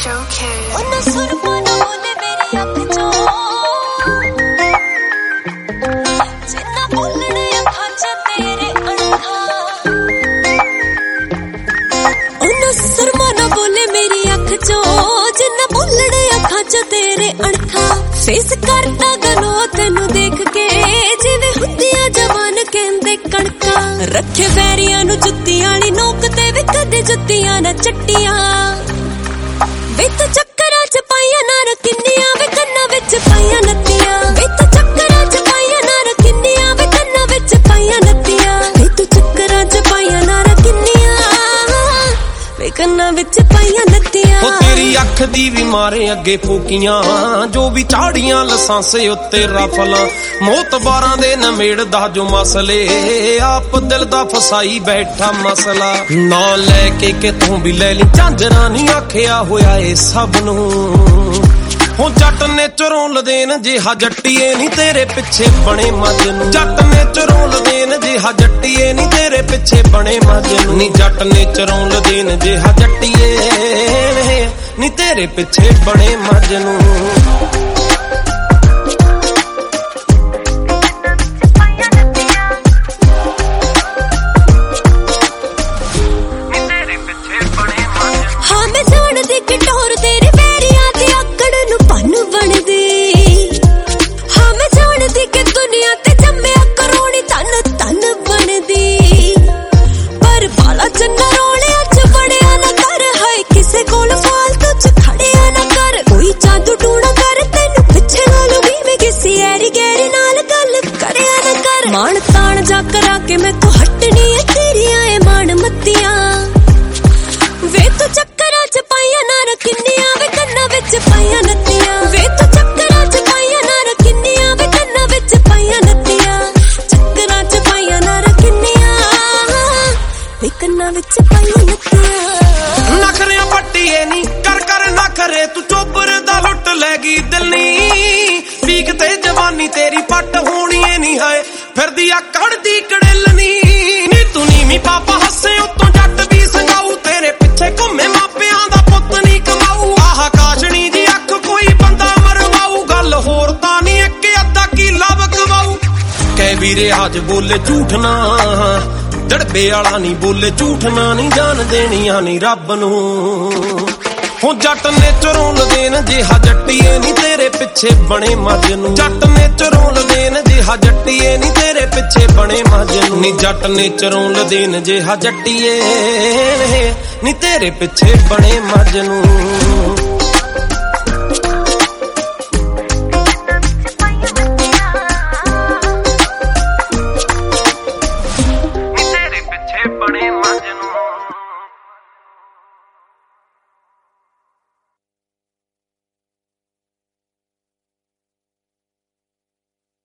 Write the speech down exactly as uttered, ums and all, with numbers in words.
Face करता गलो तेनू देख के जिवें हुंदियां जवान कहंदे कणका रखे बैरियां नू जुत्तियां वाली नोक ते वे कदे जुत्तियां ना चट्टियां वे तो चक्करां च पाइयां ना रकिन्नियां वे कन्ना विच पाइयां नत्तियां वे तो चक्करां च पाइयां ना रकिन्नियां वे कन्ना विच पाइयां नत्तियां वे तो चक्करां च पाइयां ना रकिन्नियां वे कन्ना विच पाइयां नत्तियां तेरी अख दी भी मारे अगे फूकियां जो भी चाड़ियां लसांसे उत्ते रफला मोतबारां दे नमेड़दा जो मसले आप दिल दा फसाई बैठा मसला ना लैके किथों भी ले ली झांजरा नहीं आखिया होया ए सब नू हो जट ने चरोल देन जिहा जट्टीए नी तेरे पिछे बने मजनू जट ने चरोल देन जिहा जट्टीए नी तेरे पिछे बने मजनू नी जट ने चरोल देन जिहा जट्टीए नी तेरे पिछे बने मजनू मान तान जा करा के मैं तो हटनी है तेरी आए मान मत्तियां वे तो चक्करां च पाइयां ना रकिन्नियां वे कन्ना विच पाइयां नत्तियां वे तो चक्करां च पाइयां ना रकिन्नियां वे कन्ना विच पाइयां नत्तियां चक्करां च पाइयां ना रकिन्नियां वे कन्ना विच पाइयां नत्तियां नखरियां पट्टीए नी कर कर ना करे तू चोबर दा लुट लेगी दिल नी पीक ते जवानी तेरी पट होनी नी है फिर दिया कड़दी कड़ेलनी नी तू नीवी पापा हसे उतों जट भी संगाऊ तेरे पिछे घुमे मापियां दा पुत नी कमाऊ आह काशनी जी अख कोई बंदा मरवाऊ गल होर तां नी इक अद्धा कीला बकवाऊ कै वीरे आज बोले झूठ ना दड़बे वाला नी बोले झूठ ना नी जान देनियां नी रब नू हो जट ने चरोल देन जिहा जट्टीए नी तेरे पिछे बने मजनू जट ने चरोल देन जिहा जट्टीए नी तेरे पिछे बने मजनू नी जट ने चरोल देन जिहा जट्टीए नी तेरे पिछे बने मजनू।